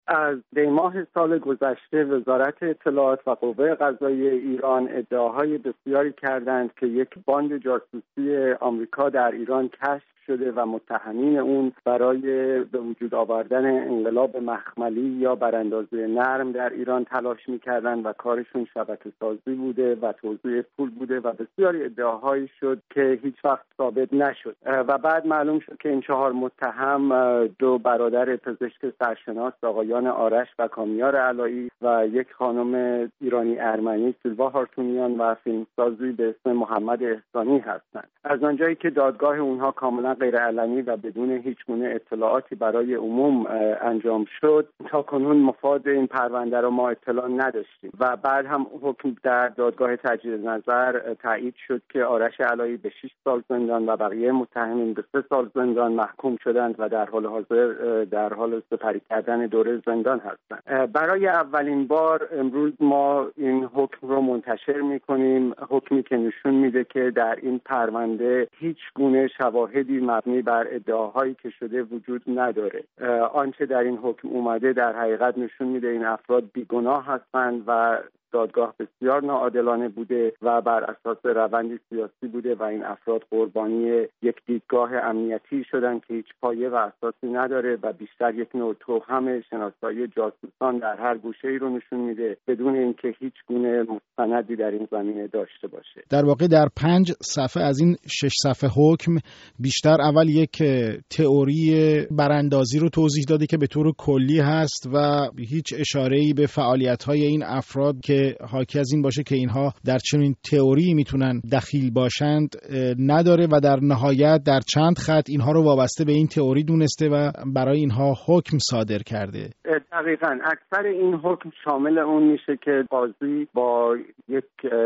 از دی‌ماه سال گذشته وزارت اطلاعات و قوه قضاییه ایران ادعاهای بسیاری کردند که یک باند جاسوسی آمریکا در ایران کشف شده و متهمین اون برای به وجود آوردن انقلاب مخملی یا براندازی نرم در ایران تلاش می‌کردند و کارشون شبکه‌سازی بوده و توزیع پول بوده و بسیاری ادعاهایی شد که هیچ وقت ثابت نشد و بعد معلوم شد که این 4 متهم 2 برادر پزشک سرشناس آقایان آرش و کامیار علایی و یک خانم ایرانی ارمنی سیلوا هارتونیان و فیلمسازی به اسم محمد احسانی هستند. از آنجایی که دادگاه اونها کاملا غیر علنی و بدون هیچ گونه اطلاعاتی برای عموم انجام شد، تا کنون مفاد این پرونده را ما اطلاع نداشتیم و بعد هم حکم در دادگاه تجدید نظر تایید شد که آرش علایی به 6 سال زندان و بقیه متهمین به 3 سال زندان محکوم شدند و در حال حاضر در حال سپری کردن دوره زندان هستند. برای اولین بار امروز ما این حکم رو منتشر می‌کنیم، حکمی که نشون میده که در این پرونده هیچ گونه شواهدی مبنی بر ادعاهایی که شده وجود نداره. آنچه در این حکم اومده در حقیقت نشون میده این افراد بیگناه هستند و دادگاه بسیار ناعادلانه بوده و بر اساس روندی سیاسی بوده و این افراد قربانی یک دیدگاه امنیتی شدن که هیچ پایه و اساسی نداره و بیشتر یک نوع توهم شناسایی جاسوسان در هر گوشه‌ای رو نشون میده بدون اینکه هیچ گونه مستندی در این زمینه داشته باشه. در واقع در 5 صفحه از این 6 صفحه حکم بیشتر اول یک تئوری براندازی رو توضیح داده که به طور کلی هست و هیچ اشاره‌ای به فعالیت‌های این افراد که حاکی از این باشه که اینها در چنین تئوری میتونن دخیل باشند نداره و در نهایت در چند خط اینها رو وابسته به این تئوری دونسته و برای اینها حکم صادر کرده. دقیقاً اکثر این حکم شامل اون میشه که قاضی با یک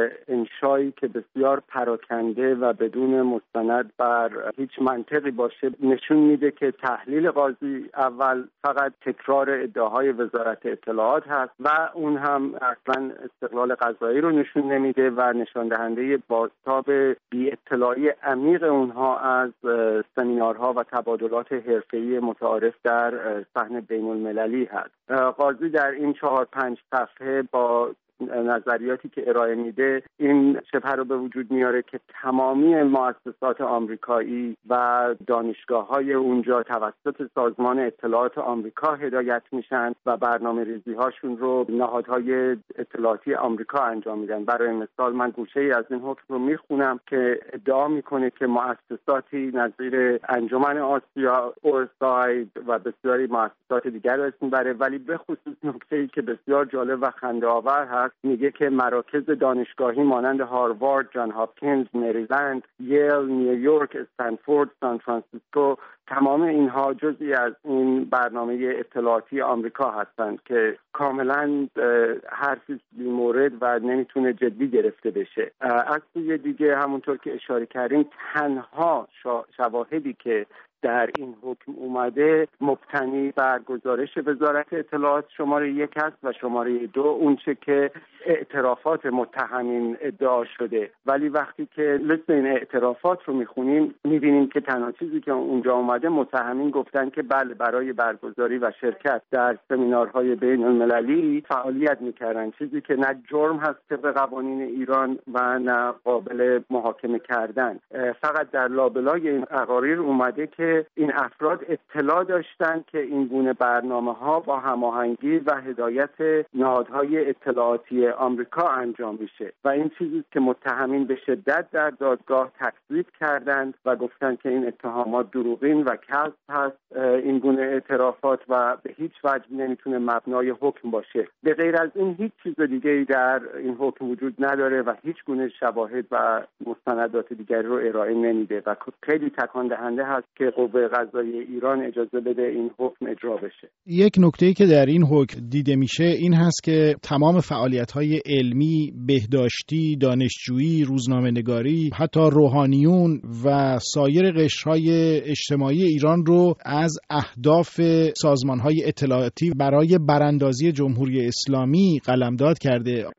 انشایی که بسیار پراکنده و بدون مستند بر هیچ منطقی باشه نشون میده که تحلیل قاضی اول فقط تکرار ادعاهای وزارت اطلاعات هست و اون هم اصلاً استقلال قضایی رو نشون نمیده و نشان دهنده بازتاب بی اطلاعی عمیق اونها از سمینارها و تبادلات حرفه‌ای متعارف در صحن بین‌المللی هست. قاضی در این 4-5 صفحه با نظریاتی که ارائه میده این شبه رو به وجود میاره که تمامی مؤسسات آمریکایی و دانشگاه‌های اونجا توسط سازمان اطلاعات آمریکا هدایت میشن و برنامه‌ریزی هاشون رو نهادهای اطلاعاتی آمریکا انجام میدن. برای مثال من گوشه‌ای از این حکم رو میخونم که ادعا میکنه که مؤسساتی نظیر انجمن آسیا اورساید و بسیاری مؤسسات دیگر اسم بره، ولی به خصوص نکته‌ای که بسیار جالب و خنده‌آور هست میگه که مراکز دانشگاهی مانند هاروارد، جان هاپکینز، مریلند، ییل، نیویورک، استنفورد، سان فرانسیسکو تمام اینها جزئی از این برنامه اطلاعاتی آمریکا هستند که کاملا حرفی بی‌مورد و نمیتونه جدی گرفته بشه. از سوی دیگه همونطور که اشاره کردیم تنها شواهدی که در این حکم اومده مبتنی بر گزارش وزارت اطلاعات شماره 1 است و شماره 2 اونچه که اعترافات متهمین ادعا شده، ولی وقتی که لیست این اعترافات رو میخونیم میبینیم که تنها چیزی که اونجا اومده متهمین گفتن که بله برای برگزاری و شرکت در سمینارهای بین المللی فعالیت میکردن، چیزی که نه جرم هست طبق قوانین ایران و نه قابل محاکمه کردن. فقط در لابلای این تقاریر اومده که این افراد اطلاع داشتن که این گونه برنامه‌ها با هماهنگی و هدایت نهادهای اطلاعاتی آمریکا انجام میشه و این چیزی که متهمین به شدت در دادگاه تکذیب کردند و گفتند که این اتهامات دروغین و کذب هست. این گونه اعترافات و به هیچ وجه نمیتونه مبنای حکم باشه. به غیر از این هیچ چیز دیگه‌ای در این حکم وجود نداره و هیچ گونه شواهد و مستندات دیگری رو ارائه نمیده و خیلی تکان دهنده هست که قوه قضاییه ایران اجازه بده این حکم اجرا بشه. یک نکته‌ای که در این حکم دیده میشه این هست که تمام فعالیت‌های علمی، بهداشتی، دانشجویی، روزنامه‌نگاری، حتی روحانیون و سایر قشرهای اجتماعی ایران رو از اهداف سازمان‌های اطلاعاتی برای براندازی جمهوری اسلامی قلمداد کرده.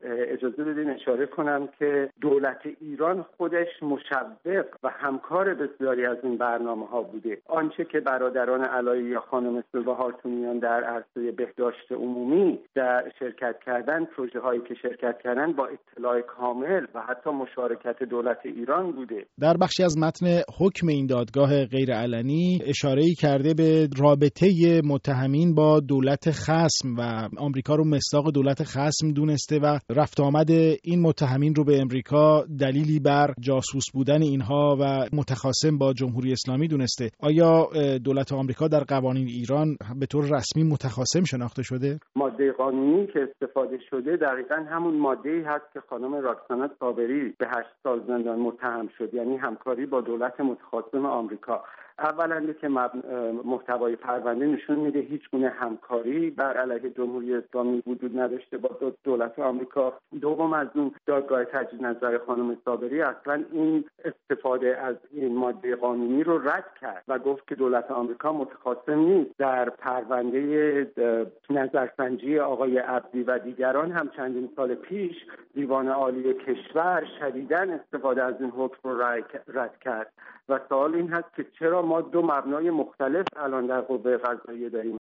اجازه بدین اشاره کنم که دولت ایران خودش مشوق و همکار بسیاری از این برنامه‌ها بوده. آنچه که برادران علایی یا خانم سلوا هاتونیان در عرصه بهداشت عمومی در شرکت کردن، پروژه هایی که شرکت کردن با اطلاع کامل و حتی مشارکت دولت ایران بوده. در بخشی از متن حکم این دادگاه غیرعلنی اشاره‌ای کرده به رابطه متهمین با دولت خصم و آمریکا رو مصداق دولت خصم دونسته و رفت آمد این متهمین رو به امریکا دلیلی بر جاسوس بودن اینها و متخاصم با جمهوری اسلامی دونسته. آیا دولت آمریکا در قوانین ایران به طور رسمی متخاصم شناخته شده؟ ماده قانونی که استفاده شده دقیقاً همون ماده‌ای هست که خانم راکسانا صابری به 8 سال زندان متهم شد، یعنی همکاری با دولت متخاصم آمریکا. اولا که محتوای پرونده نشون میده هیچ گونه همکاری بر علیه جمهوری اسلامی وجود نداشته با دولت آمریکا. دوم، از اون دادگاه تجدید نظر خانم صابری اصلا این استفاده از این ماده قانونی رو رد کرد و گفت که دولت آمریکا متخاصم نیست. در پرونده نظرسنجی آقای عبدی و دیگران هم چندین سال پیش دیوان عالی کشور شدیداً استفاده از این حکم رو رد کرد و سوال این هست که چرا ما دو مبنای مختلف الان در قوه قضاییه داریم.